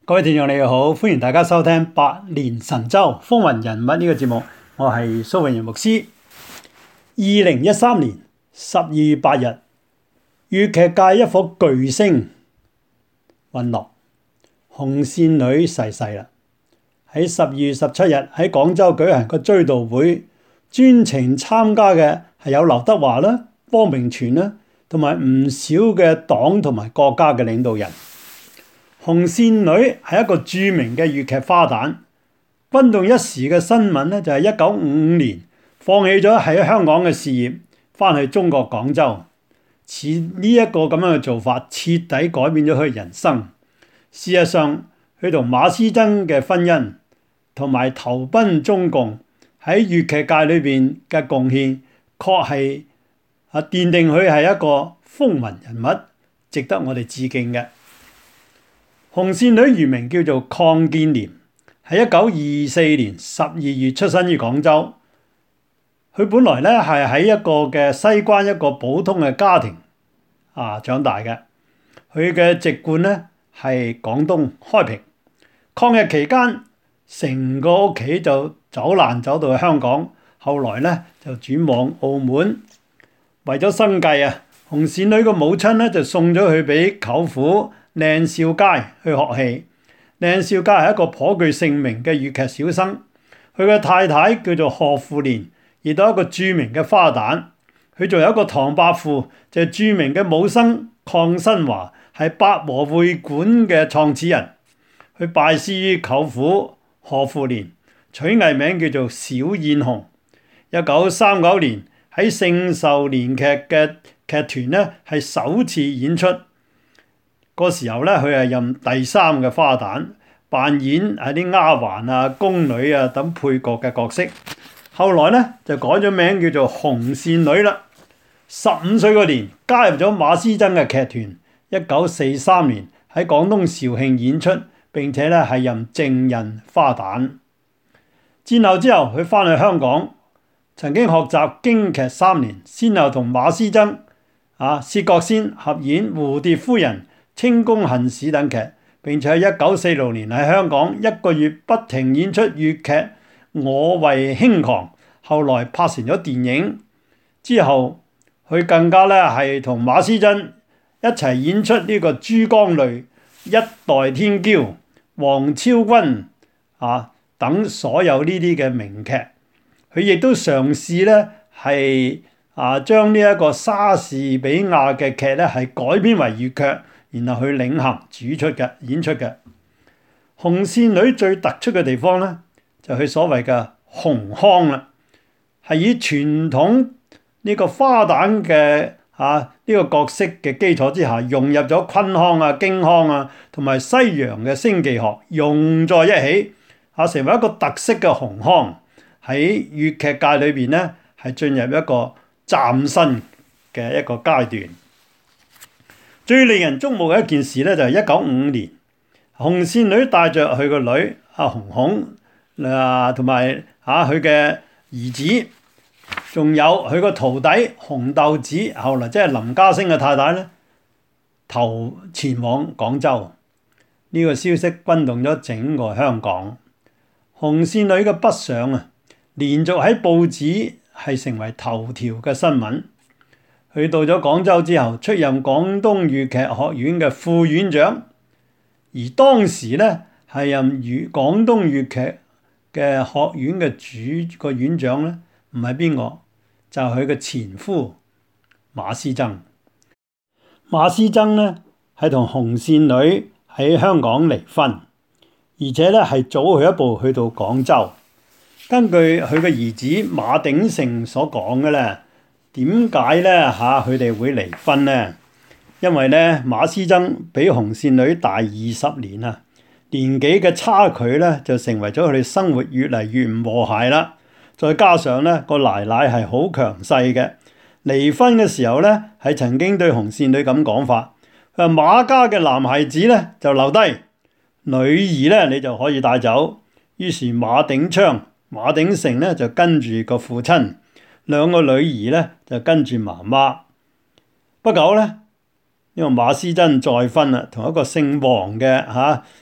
各位聽眾你好，歡迎大家收聽《百年神州風雲人物》呢個節目，我係蘇永仁牧師。2013年12月8日，粵劇界一顆巨星隕落，紅線女逝世啦。喺12月17日喺廣州舉行個追悼會，專程參加嘅係有劉德華啦、汪明荃啦，同埋唔少嘅黨同埋國家嘅領導人。紅線女係一個著名嘅粵劇花旦，轟動一時嘅新聞咧就係1955年放棄咗喺香港嘅事業，翻去中國廣州。似呢一個咁樣嘅做法，徹底改變咗佢人生。事實上，佢同馬師曾嘅婚姻同埋投奔中共喺粵劇界裏邊嘅貢獻，確係奠定佢係一個風雲人物，值得我哋致敬嘅。紅線女原名叫做鄺建廉，喺1924年12月出生於廣州。佢本來咧係喺一個嘅西關一個普通嘅家庭長大嘅。佢嘅籍貫咧係廣東開平。抗日期間，成個屋企就走難走到去香港，後來咧就轉往澳門。為咗生計紅線女個母親咧就送咗佢俾舅父靚少佳去學戲。靚少佳係一個頗具盛名嘅粵劇小生，佢嘅太太叫做賀富蓮，亦都係一個著名嘅花旦。佢仲有一個唐伯父，就係著名嘅武生鄺新華，係八和會館嘅創始人。佢拜師於舅父賀富蓮，取藝名叫做小燕紅。1939年喺聖壽年劇嘅劇團咧係首次演出。嗰時候咧，佢係任第3嘅花旦，扮演係啲丫鬟宮女等配角嘅角色。後來咧就改咗名叫做紅線女啦。15歲嗰年加入咗馬師曾嘅劇團。1943年喺廣東肇慶演出，並且咧係任正人花旦。戰後之後，佢翻去香港，曾經學習京劇3年，先後同馬師曾、薛覺先合演《蝴蝶夫人》、清宮恨市等劇，並且喺1946年喺香港1個月不停演出粵劇《我為輕狂》，後來拍成咗電影。之後佢更加咧係同馬師曾一齊演出呢個《珠江淚》、《一代天驕》、王昭君等所有呢啲嘅名劇。佢亦都嘗試咧係將呢一個莎士比亞嘅劇咧係改編為粵劇，然後去領銜主出嘅演出嘅。紅線女最突出嘅地方咧，就係佢所謂嘅紅腔啦，係以傳統呢個花旦嘅呢個角色嘅基礎之下，融入咗昆腔京腔同埋西洋嘅聲技學，融在一起成為一個特色嘅紅腔。喺粵劇界裏邊咧，係進入一個嶄新嘅一個階段。最令人矚目嘅一件事咧，就係1955年，紅線女帶着佢個女紅紅同埋佢嘅兒子，仲有佢個徒弟紅豆子，後來即係林家聲嘅太太咧，前往廣州。呢個消息轟動咗整個香港。紅線女嘅北上連續喺報紙係成為頭條嘅新聞。去到咗廣州之後，出任廣東粵劇學院嘅副院長，而當時咧係任廣東粵劇嘅學院嘅主個院長咧，唔係邊個，就係佢嘅前夫馬師曾。馬師曾咧係同紅線女喺香港離婚，而且咧係早佢一步去到廣州。根據佢嘅兒子馬鼎盛所講嘅咧，點解咧佢哋會離婚呢？因為咧馬師曾比紅線女大20年年紀嘅差距咧就成為咗佢哋生活越嚟越唔和諧啦。再加上咧個奶奶係好強勢嘅，離婚嘅時候咧係曾經對紅線女咁講法：馬家嘅男孩子咧就留低，女兒咧你就可以帶走。於是馬鼎昌、馬鼎盛咧就跟住個父親，兩個女兒咧就跟住媽媽。不久咧，因為馬師曾再婚啦，同一個姓黃嘅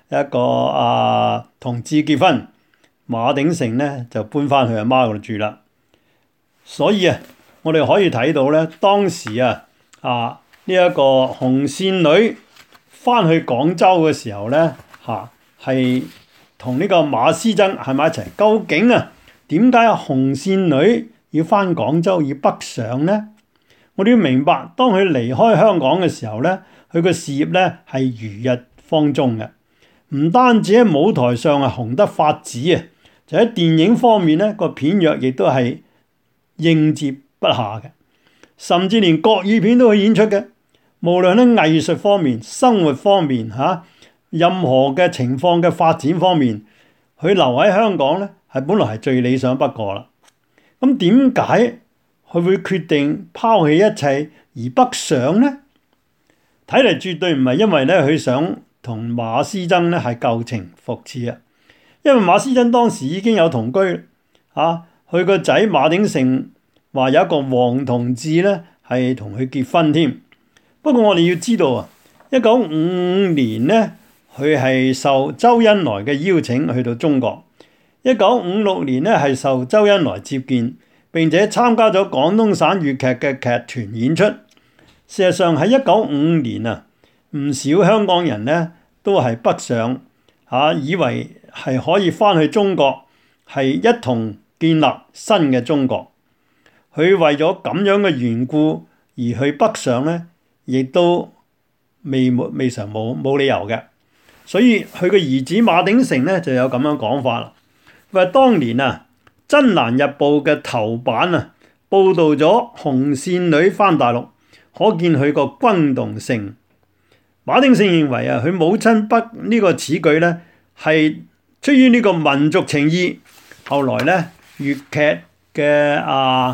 一個同志結婚，馬鼎盛咧就搬翻去阿媽嗰度住啦。所以我哋可以睇到咧，當時呢一個紅線女翻去廣州嘅時候咧，係同呢個馬師曾喺埋一齊。究竟點解紅線女要翻廣州要北上呢？我哋要明白，當佢離開香港嘅時候咧，佢個事業咧係如日方中嘅，唔單止喺舞台上紅得發紫就喺電影方面咧個片約亦都係應接不暇嘅，甚至連國語片都去演出嘅。無論喺藝術方面、生活方面任何嘅情況嘅發展方面，佢留喺香港咧係本來係最理想不過啦。咁點解佢會決定拋棄一切而北上呢？睇嚟絕對唔係因為咧佢想同馬師曾咧係舊情復熾啊！因為馬師曾當時已經有同居佢個仔馬鼎盛話有一個黃同志咧係同佢結婚添。不過我哋要知道1955年咧佢係受周恩來嘅邀請去到中國。1956年咧係受周恩來接見，並且參加咗廣東省粵劇嘅劇團演出。事實上喺1955年唔少香港人咧都係北上以為係可以翻去中國，係一同建立新嘅中國。佢為咗咁樣嘅緣故而去北上咧，亦都未嘗冇理由嘅。所以佢嘅兒子馬鼎盛咧就有咁樣講法啦。佢話當年《真蘭日報》嘅頭版報導咗紅線女翻大陸，可見佢個轟動性。馬鼎盛認為佢母親北呢個此舉咧係出於呢個民族情義。後來咧粵劇嘅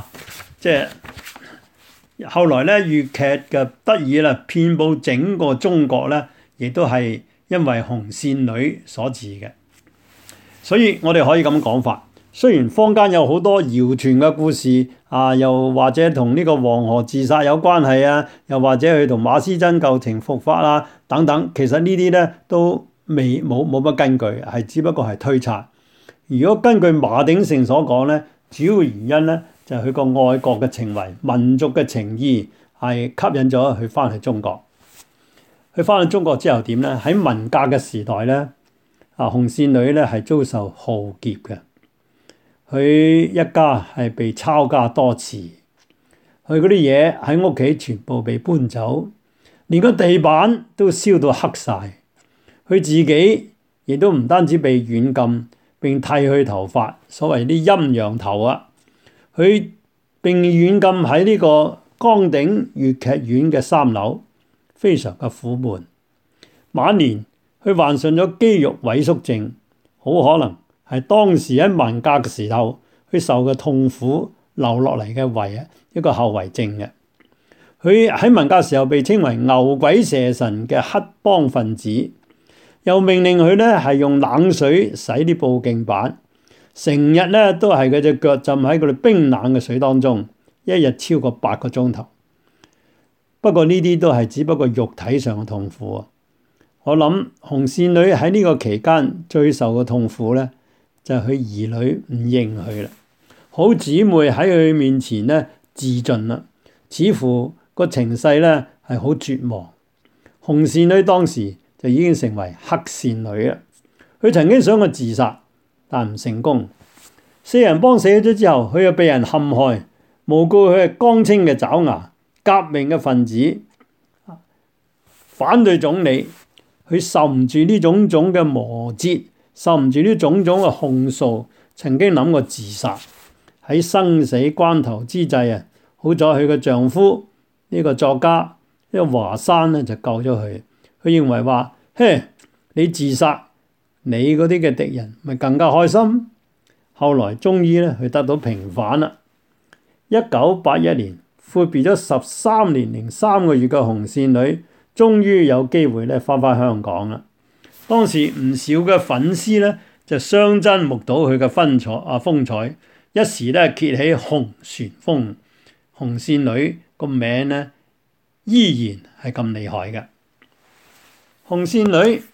後來咧粵劇嘅得以遍佈整個中國咧，亦都係因為紅線女所致嘅。所以我哋可以咁講法，雖然坊間有好多謠傳嘅故事又或者同呢個黃河自殺有關係又或者佢同馬師曾舊情復發等等，其實呢啲咧都冇乜根據，係只不過係推測。如果根據馬鼎盛所講咧，主要原因咧就係佢個愛國嘅情懷、民族嘅情義係吸引咗佢翻去中國。佢翻去中國之後點咧？喺文革嘅時代咧，紅線女咧係遭受浩劫嘅。佢一家係被抄家多次，佢嗰啲嘢喺屋企全部被搬走，連個地板都燒到黑晒。佢自己亦都唔單止被軟禁，並剃去頭髮，所謂啲陰陽頭佢並軟禁喺呢個崗頂粵劇院嘅3樓，非常嘅苦悶。晚年佢患上咗肌肉萎縮症，好可能係當時喺文革嘅時候佢受嘅痛苦留落嚟嘅一個後遺症嘅。佢喺文革時候被稱為牛鬼蛇神嘅黑幫分子，又命令佢咧係用冷水洗啲布景板，成日咧都係佢隻腳浸喺嗰啲冰冷嘅水當中，一日超過8個鐘頭。不過呢啲都係只不過肉體上嘅痛苦。我諗紅線女喺呢個期間最受嘅痛苦咧，就係佢兒女唔認佢啦，好姊妹喺佢面前咧自盡啦，似乎個情勢咧係好絕望。紅線女當時就已經成為黑線女啦。佢曾經想過自殺，但唔成功。四人幫死咗之後，佢又被人陷害，誣告佢係江青嘅爪牙、革命嘅分子、反對總理。佢受唔住呢種種嘅磨折，受唔住呢種種嘅控訴，曾經諗過自殺。喺生死關頭之際好在佢嘅丈夫呢個作家呢個華山咧就救咗佢。佢認為話：嘿，你自殺，你嗰啲嘅敵人咪更加開心。後來終於咧佢得到平反啦。1981年，闊別咗13年零3個月嘅紅線女，終於有機會咧翻香港啦。當時唔少嘅粉絲咧就相爭目睹佢嘅風采，一時咧揭起紅旋風。紅線女個名依然係咁厲害嘅。紅線女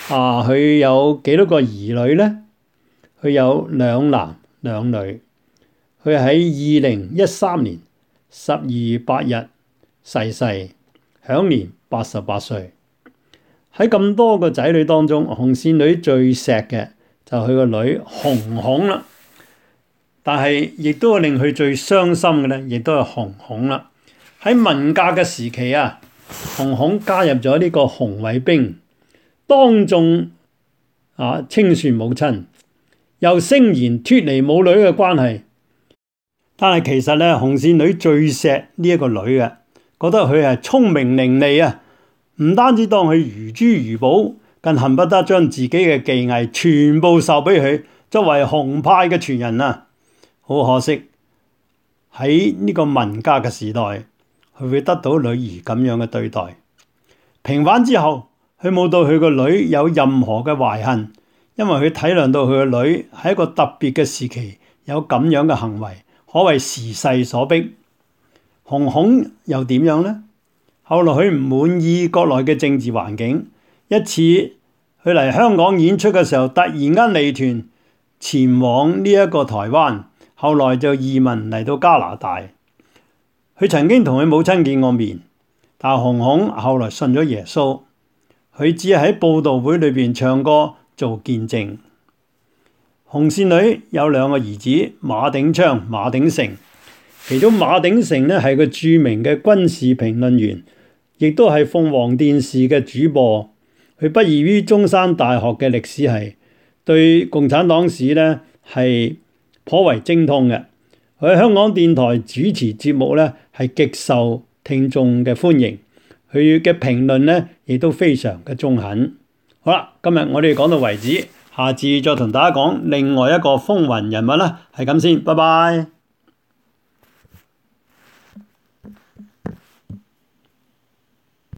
佢有幾多個兒女呢？佢有2男2女。佢喺2013年12月8日逝世，享年88歲。喺咁多個仔女當中，紅線女最錫嘅就係佢個女紅紅啦。但係亦都令佢最傷心嘅咧，亦都係紅紅啦。喺文革嘅時期啊，紅紅加入咗呢個紅衛兵，當眾清算母親，又聲言脫離母女嘅關係。但係其實咧，紅線女最錫呢一個女嘅，覺得佢係聰明伶俐啊，唔單止當佢如珠如寶，更恨不得將自己嘅技藝全部授俾佢，作為紅派嘅傳人啊！好可惜喺呢個文革嘅時代，佢會得到女兒咁樣嘅對待。平反之後，佢冇對佢個女有任何嘅懷恨，因為佢體諒到佢個女喺一個特別嘅時期有咁樣嘅行為，可謂時勢所逼。紅紅又點樣呢？後來佢唔滿意國內嘅政治環境，一次佢嚟香港演出嘅時候，突然間離團前往呢一個台灣。後來就移民嚟到加拿大。佢曾經同佢母親見過面，但紅紅後來信咗耶穌。佢只係喺佈道會裏邊唱歌做見證。紅線女有2個兒子，馬鼎昌、馬鼎盛。其中馬鼎盛咧係個著名嘅軍事評論員，亦都係鳳凰電視嘅主播。佢畢業於中山大學嘅歷史系，對共產黨史咧係頗為精通嘅。佢喺香港電台主持節目咧，係極受聽眾嘅歡迎。佢嘅評論咧，亦都非常嘅中肯。好啦，今日我哋講到為止，下次再同大家講另外一個風雲人物啦。係咁先，拜拜。